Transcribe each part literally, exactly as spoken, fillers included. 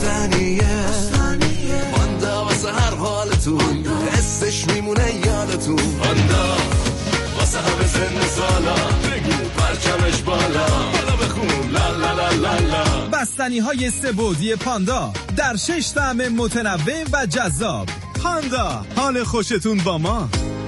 بستنیه پاندا واسه هر حالتون حسش میمونه یادتون پاندا واسه همه سن سالا بگو پرچمش بالا بالا بخون لا لا لا لا لا. بستنی های سه بعدی پاندا در شش طعم متنوع و جذاب. پاندا، حال خوشتون با ما.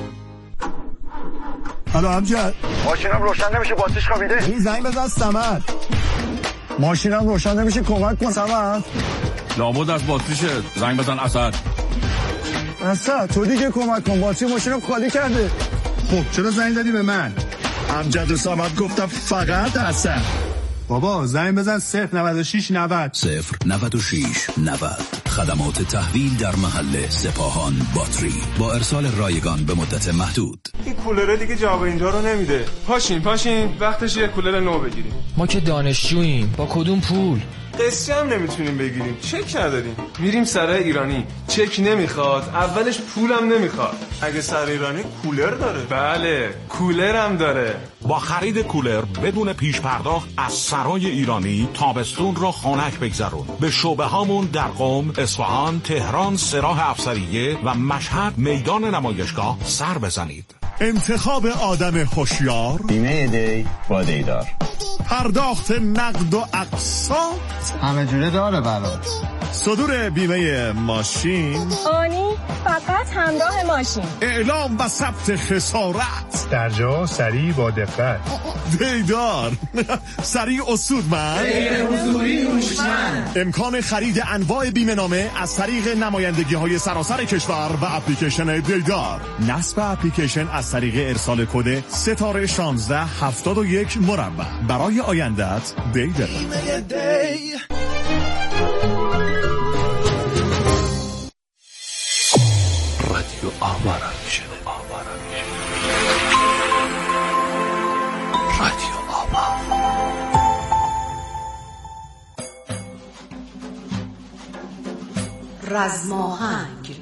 الو امجد، ماشینم روشن نمیشه، باتریش خوابیده. این زنگ بزن صمد. ماشینم روشن نمیشه، کمک کن صمد. لابد از باتریشه، زنگ بزن اسد. اسد تو دیگه کمک کن، باتری ماشینم خالی کرده. خب چرا زنگ زدی به من؟ امجد و صمد گفتم فقط اسد. بابا زنگ بزن صفر نود و شش نود صفر نود و شش نود. خدمات تحویل در محل سپاهان باتری با ارسال رایگان به مدت محدود. این کولر دیگه جواب اینجا رو نمیده. پاشین پاشین وقتش یه کولر نو بگیریم. ما که دانشجوییم، با کدوم پول؟ قسطی هم نمیتونیم بگیریم، چک نداریم. میریم سرای ایرانی، چک نمیخواد، اولش پولم نمیخواد. اگه سرای ایرانی کولر داره؟ بله کولر هم داره. با خرید کولر بدون پیش پرداخت از سرای ایرانی تابستون را خنک بگذرون. به شعبه هامون در قم، اصفهان، تهران، سراح افسریه و مشهد میدان نمایشگاه سر بزنید. انتخاب آدم هوشیار، بیمه دی با دیدار، پرداخت نقد و اقساط همه جوره داره برات. صدور بیمه ماشین آنی فقط همراه ماشین، اعلام و ثبت خسارت در جا سریع با دقت. دیدار سریع اصولمند، غیر حضوری هوشمند. امکان خرید انواع بیمه نامه از طریق نمایندگی های سراسر کشور و اپلیکیشن دیدار. نصب اپلیکیشن از طریق ارسال کد ستاره شانزده هفتاد و یک مربع. برای آیندت دیدار. رادیو آوارا میشه آوارا میشه رادیو آوا. رزماهنگ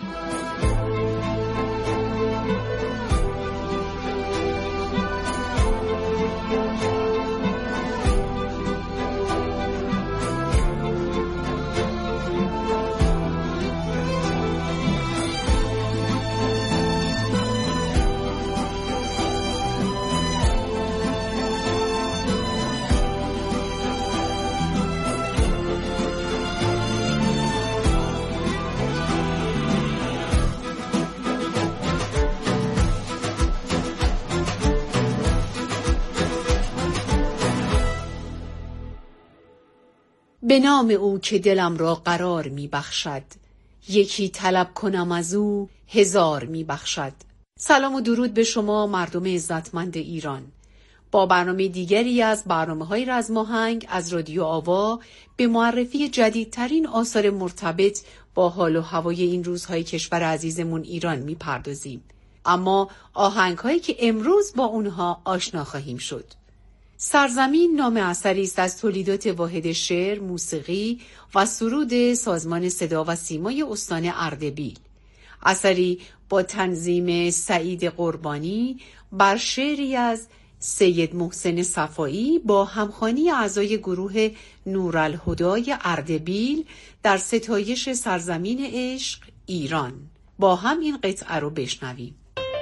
به نام او که دلم را قرار می بخشد، یکی طلب کنم از او هزار می بخشد. سلام و درود به شما مردم عزتمند ایران. با برنامه دیگری از برنامه‌های رزماهنگ از رادیو آوا به معرفی جدیدترین آثار مرتبط با حال و هوای این روزهای کشور عزیزمون ایران می پردازیم. اما آهنگ‌هایی که امروز با اونها آشنا خواهیم شد. سرزمین نام اثری است از تولیدات واحد شعر، موسیقی و سرود سازمان صدا و سیمای استان اردبیل. اثری با تنظیم سعید قربانی بر شعری از سید محسن صفایی با همخوانی اعضای گروه نورالهدای اردبیل در ستایش سرزمین عشق ایران. با هم این قطعه رو بشنویم.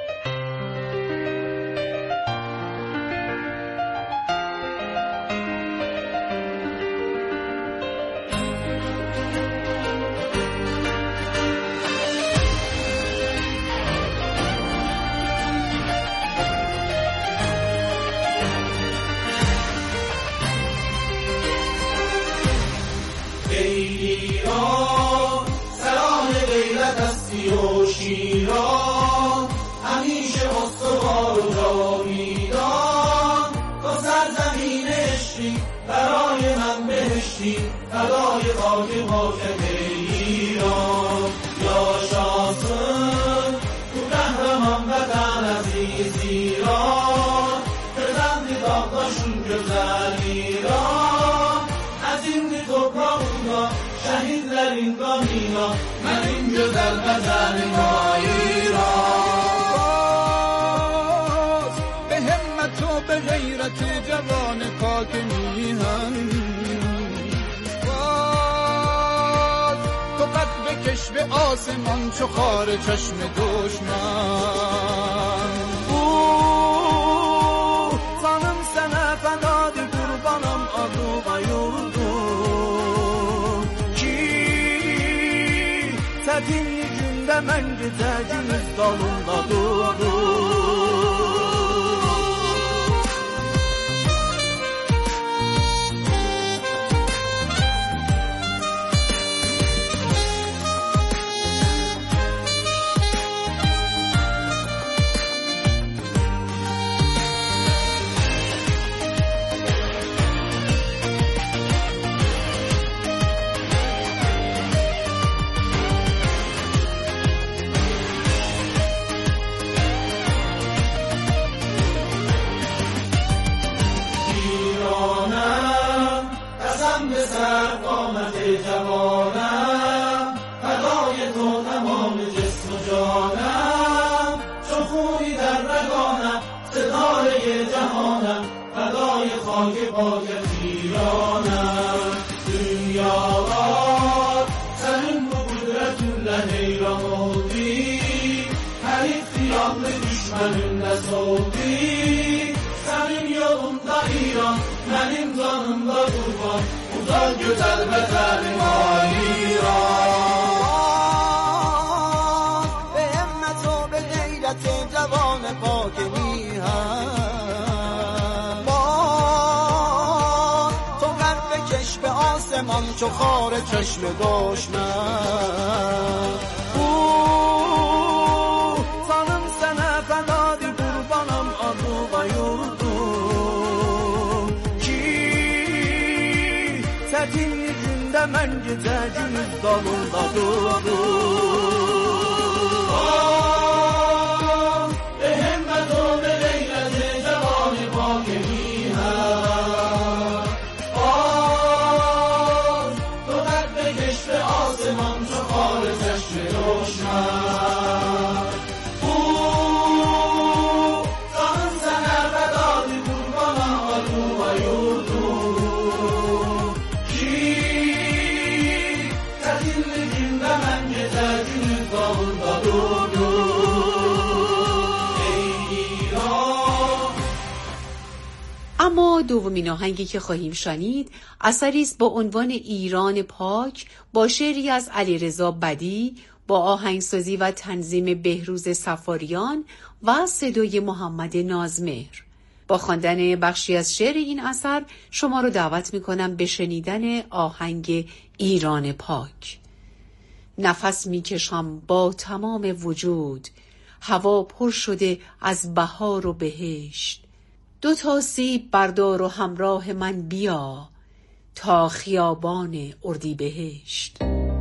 همیشه استوار و جاویدان، تو سرزمین عشقی برای من بهشتی، فدای خاک پاکت ایران. یا شاسن تو قهرمان وطن عزیز ایران، فرزند داغداشون گذر ایران. از این توپراغونا شهید در این گامینا، من این گذر بزر ما ایران. به همت و به غیرت جوان پاک میهن، بکش به آسمان چو خار چشم دشمن. اوه خانم سنه فدای قربانم آدو و یوردو کی تدین günde mən gecəyimiz dalında durur. جوانم فدای تو تمام جسم و جانم، چو خونی در رگانم ستاره جهانم، فدای خاک پاکت ایرانم. Dünyalar senin bu kudretinle heyran oldu, her ihtiyarlı düşmanınla soldu. Senin yolunda İran, benim canımda kurban, uzak güzel beterim İran. به همت و به غیرت جوان پاک میهن، با تو قد بکش به آسمان چو خار چشم دشمن. اوه خانم سنه فدای قربانم آدو و یوردو کی تدین günde mən gecəyimiz dalında durur. به همت و به غیرت جوان پاک میهن، تو قد بکش به آسمان چو خار چشم دشمن. اوه خانم سنه فدای قربانم آدو و یوردو کی تدین günde mən gecəyimiz dalında durur. اما دومین آهنگی که خواهیم شنید اثری است با عنوان ایران پاک با شعری از علیرضا بدی با آهنگسازی و تنظیم بهروز صفاریان و صدای محمد نازمهر. با خواندن بخشی از شعر این اثر شما رو دعوت می‌کنم به شنیدن آهنگ ایران پاک. نفس می‌کشم با تمام وجود، هوا پر شده از بهار و بهشت. دو تا سیب بردار و همراه من بیا تا خیابان اردیبهشت.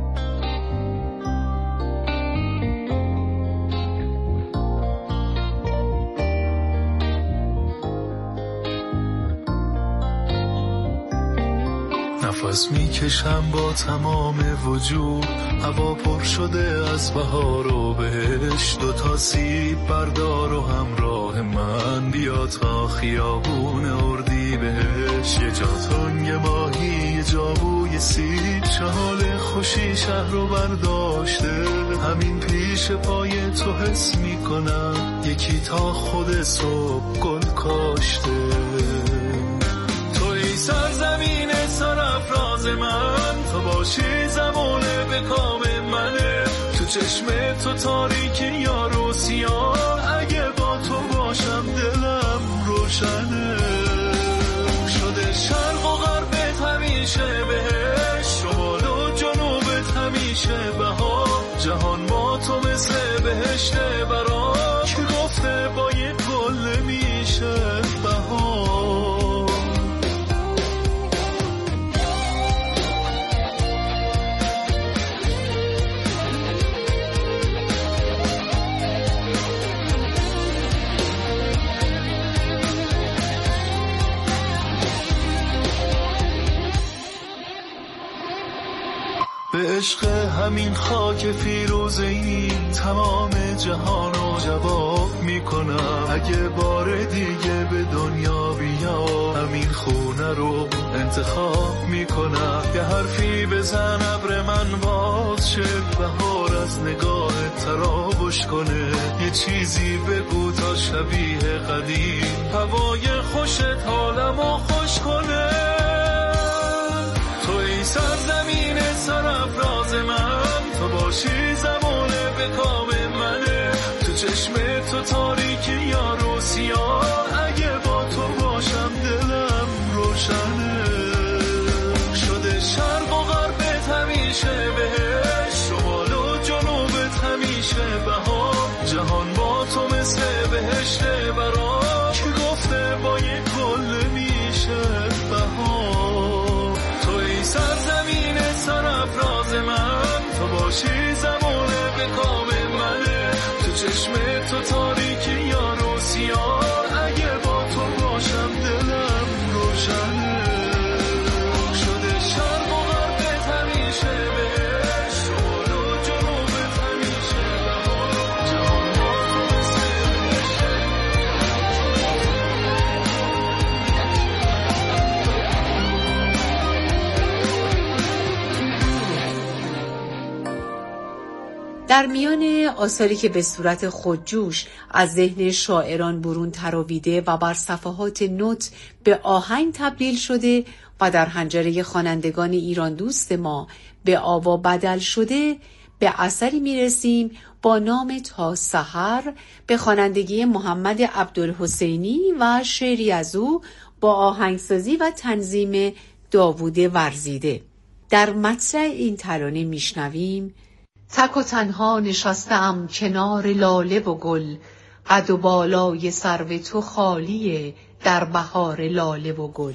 نفس میکشم با تمام وجود، هوا پر شده از بهار و بهشت. دو تا سیب بردار و همراه من بیا تا خیابون اردیبهشت. یه جا تنگ ماهی یه جا بوی سیب، چه حال خوشی شهر رو برداشته. همین پیش پای تو حس میکنم یکی تا خود صبح گل کاشته. توی سرزمین سرافراز من، تو باشی زمانه به کام منه. تو چشم تو تاریکی یارو سیاه، اگه با تو باشم دلم روشنه. شده شرق و غربت همیشه بهش، شمال و جنوبت همیشه بهار. جهان با تو مثل بهشته برا، که گفته با یه گل میشه بهار. به عشق همین خاک فیروزه‌ای تمام جهان رو جواب میکنم. اگه بار دیگه به دنیا بیام همین خونه رو انتخاب میکنم. یه حرفی بزن ابر من باز شه، بهار از نگاه تراوش کنه. یه چیزی بگو تا شبیه قدیم هوای خوشت حالمو خوش کنه. تو ای سرزمین سرافراز من، تو باشی زمانه به کام منه. تو چشم تو تاریکی یارو سیاه، اگه با تو باشم دلم روشنه. شده شرق و غربت همیشه بهش، شمال و جنوبت همیشه بهار. جهان با تو مثل بهشته برا، که گفته با یک گل میشه بهار. تو ای سرزمین سرافراز من، تو باشی زمانه به کام منه. تو چشم تو تاریکی یارو سیاه، اگه با تو باشم دلم روشنه. شده شرق و غربت همیشه بهش، شمال و جنوبت همیشه بهار. جهان با تو مثل در میان آثاری که به صورت خودجوش از ذهن شاعران برون تراویده و بر صفحات نوت به آهنگ تبدیل شده و در حنجره خوانندگان ایران دوست ما به آوا بدل شده، به اثری میرسیم با نام تا سحر به خوانندگی محمد عبدالحسینی و شعری از او با آهنگسازی و تنظیم داوود ورزیده. در مطلع این ترانه میشنویم: تک و تنها نشستم کنار لاله و گل، قد و بالای سرو تو خالیه در بهار لاله و گل.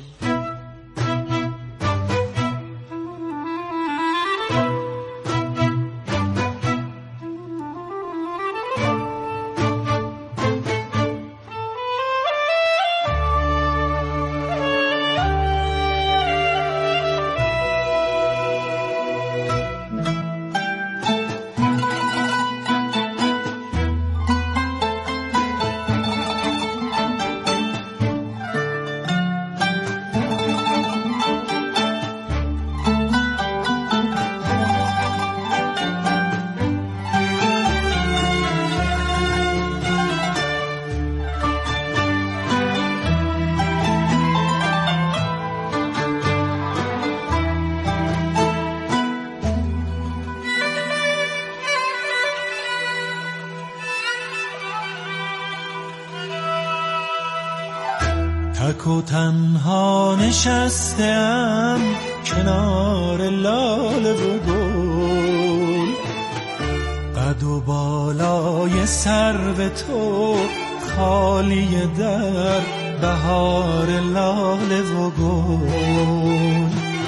تک و تنها نشستم کنار لاله و گل، قد و بالای سرو تو خالی در بهار لاله و گل.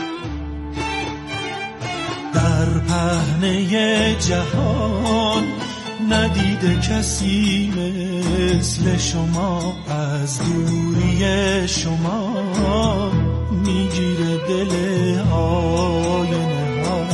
در پهنه جهان ندیده کسی مثل شما، از دوری شما میگیره دل آینه ها.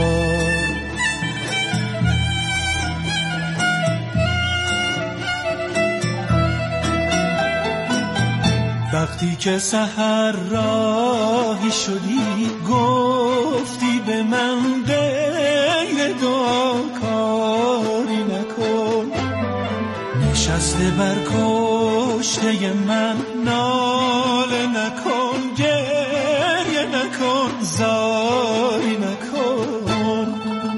وقتی که سحر راهی شدی گفتی به من غیر دعا کاری نکن، نشسته بر کشته من ناله نکن، گریه نکن، زاری نکن.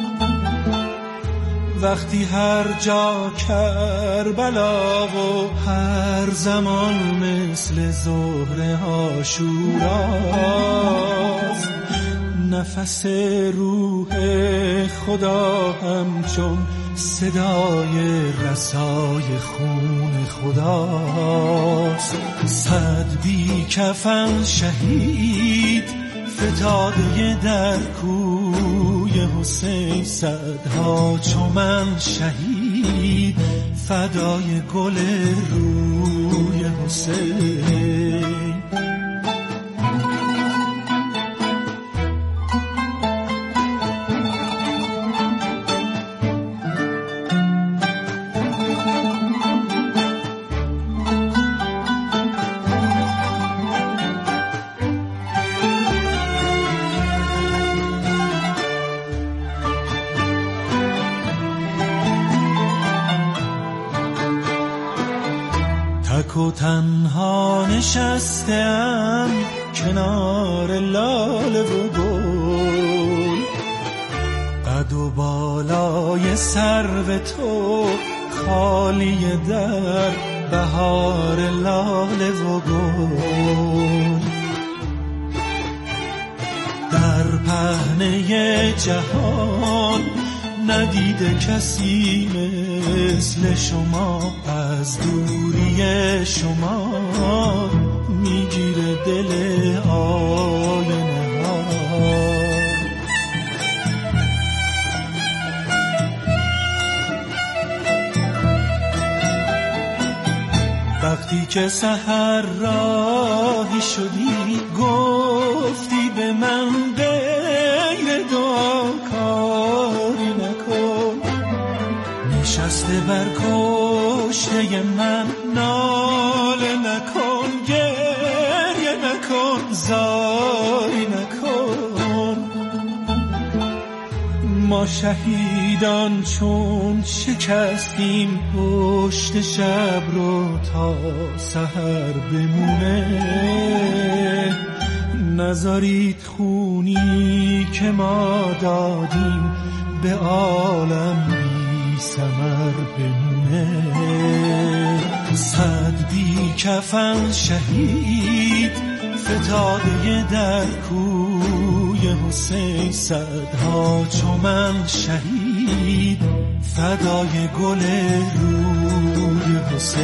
وقتی هر جا کربلا و هر زمان مثل ظهر عاشوراست، نفس روح خدا همچون صدای رسای خون خداست. صد بی کفن شهید فتاده در کوی حسین، صدها چو من شهید فدای گل روی حسین. تک و تنها نشستم کنار لاله و گل، قد و بالای سرو تو خالی در بهار لاله و گل. در پهنه جهان ندیده کسی مثل شما، از دوری شما میگیره دل آینه ها. وقتی که سحر راهی شدی گفتی به من غیر دعا کاری نکن، نشسته بر کشته من ناله نکن، گریه نکن، زاری نکن. ما شهیدان چون شکستیم پشت شب رو تا سحر بمونه، نذارید خونی که ما دادیم به عالم بی ثمر بمونه. صد بی کفن شهید فتاده در کوی حسین، صدها چو من شهید فدای گل روی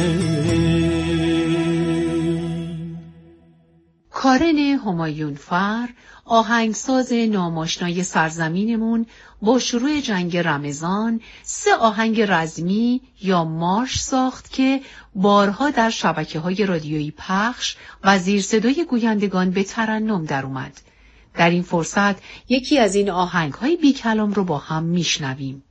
حسین. کارن همایونفر، آهنگساز ناماشنای سرزمینمون، با شروع جنگ رمضان سه آهنگ رزمی یا مارش ساخت که بارها در شبکه‌های رادیویی پخش و زیر صدای گویندگان به ترنم در اومد. در این فرصت یکی از این آهنگ‌های بی کلام رو با هم میشنویم.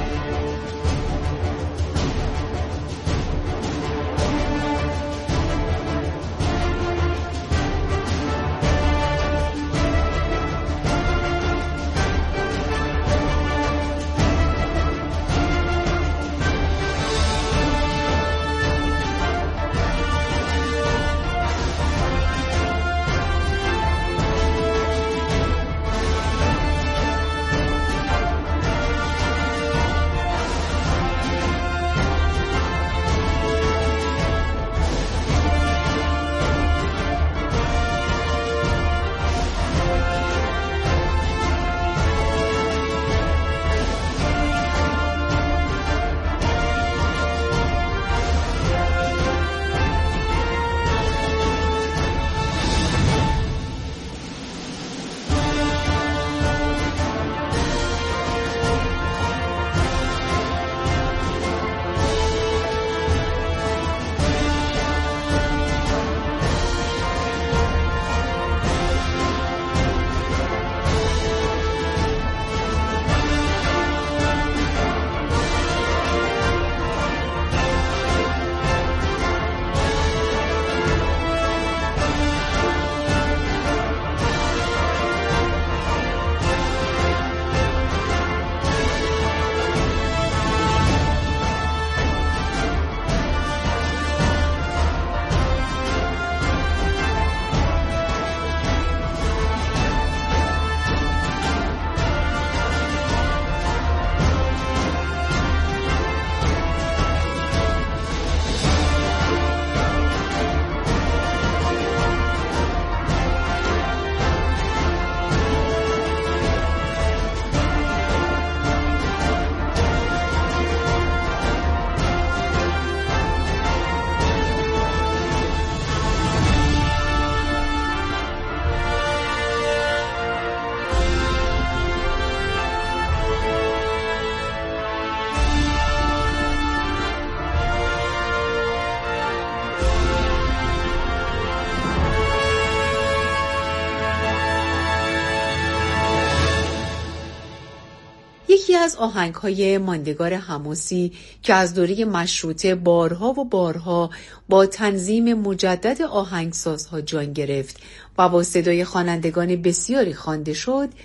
یکی از آهنگ‌های ماندگار حماسی که از دوره مشروطه بارها و بارها با تنظیم مجدد آهنگسازها جان گرفت و با صدای خوانندگان بسیاری خوانده شد،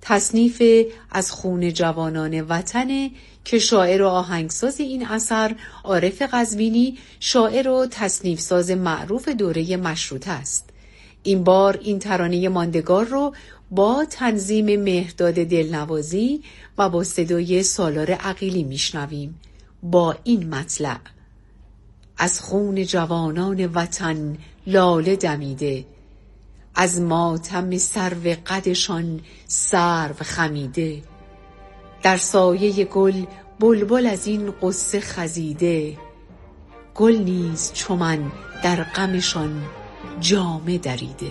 تصنیف از خون جوانان وطن که شاعر و آهنگساز این اثر عارف قزوینی، شاعر و تصنیف ساز معروف دوره مشروطه است. این بار این ترانه ماندگار رو با تنظیم مهرداد دلنوازی و با صدای سالار عقیلی میشنویم با این مطلع: از خون جوانان وطن لاله دمیده، از ماتم سرو قدشان سرو خمیده، در سایه گل بلبل از این قصه خزیده، گل نیز چو من در غمشان جامه دریده.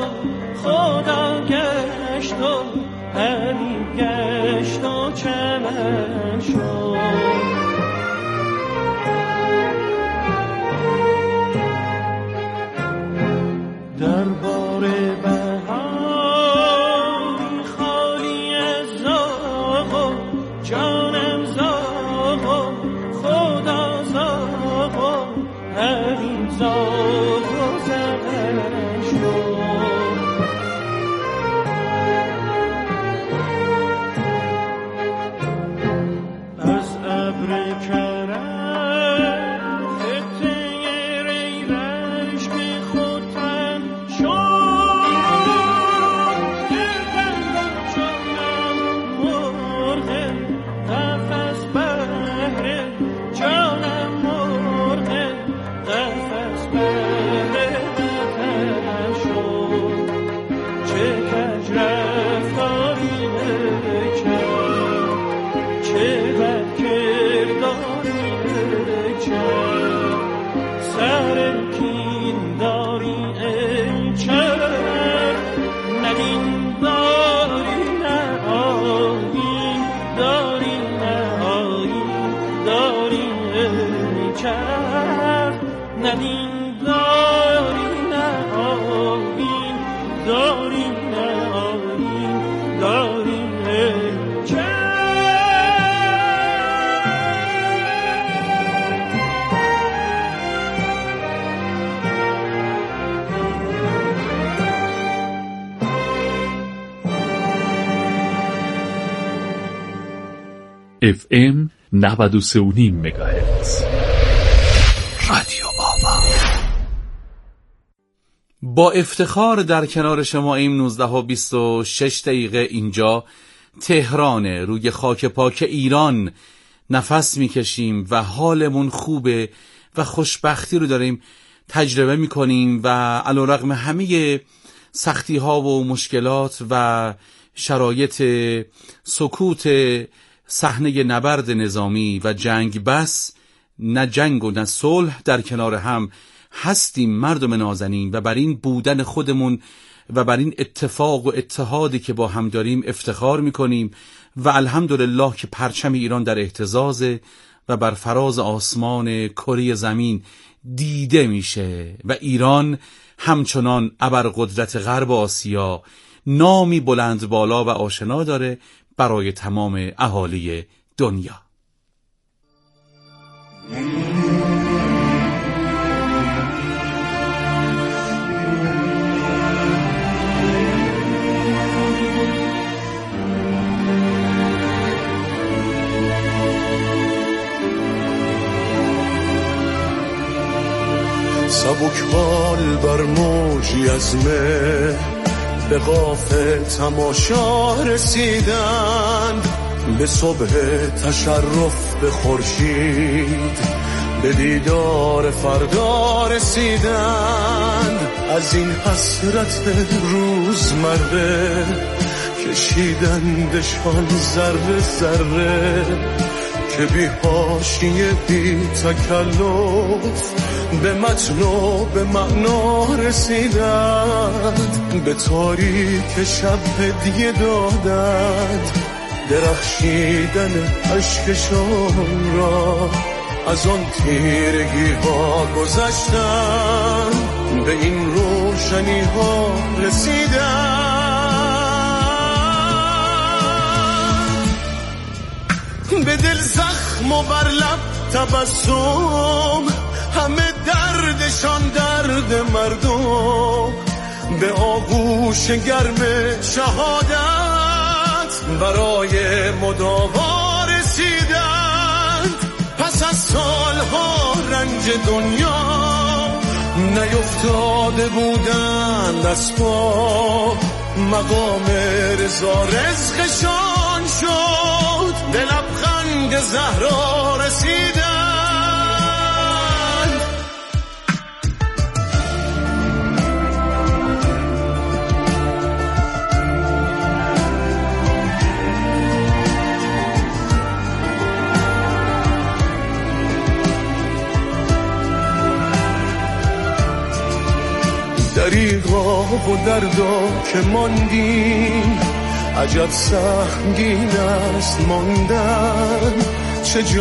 خدا گشت و همی گشت و چمن من زاغ و خدا زاغ و همین زاغ و زغن شد. از ابر کرم خطه ریرش به خود تن شد. گردم چونم مرغ قفس بهره جانم مرغ قفس بهره وطن شد. چه کج رفتاری کرد چه بد کرداری کرد. سر کین داری ای چرخ نه دین داری نه آیین داری نه آیین داری ای چرخ نه دین داری نه آیین داری نه آیین داری ای چرخ. اف ام نود و سه و نیم مگاهرتز رادیو آوا. با افتخار در کنار شما این نوزده و بیست و شش دقیقه اینجا تهرانه، روی خاک پاک ایران نفس میکشیم و حالمون خوبه و خوشبختی رو داریم تجربه میکنیم و علیرغم همه سختی ها و مشکلات و شرایط سکوت صحنه نبرد نظامی و جنگ بس، نه جنگ و نه صلح، در کنار هم هستیم مردم نازنین و بر این بودن خودمون و بر این اتفاق و اتحادی که با هم داریم افتخار میکنیم و الحمدلله که پرچم ایران در اهتزازه و بر فراز آسمان کره زمین دیده میشه و ایران همچنان ابرقدرت غرب آسیا نامی بلند بالا و آشنا داره برای تمام اهالی دنیا. سبکبال بر موجی از مه به قاف تماشا رسیدند، به صبح تشرف به خورشید به دیدار فردا رسیدند. از این حسرت روزمره کشیدندشان ذره ذره که بی حاشیه بی تکلف به متن و به معنا رسیدند. به تاریک شب هدیه دادند درخشیدن اشکشان را، از آن تیرگی ها گذشتند به این روشنی ها رسیدند. به دل زخم و بر لب تبسم همه دردشان درد مردم، به آغوش گرم شهادت برای مداوا رسیدند. پس از سالها رنج دنیا نیفتاده بودند از پا، مقام رضا رزقشان شد به لبخند زهرا رسیدند. دریغا و دردا که ماندیم عجب سهمگین است ماندن، چه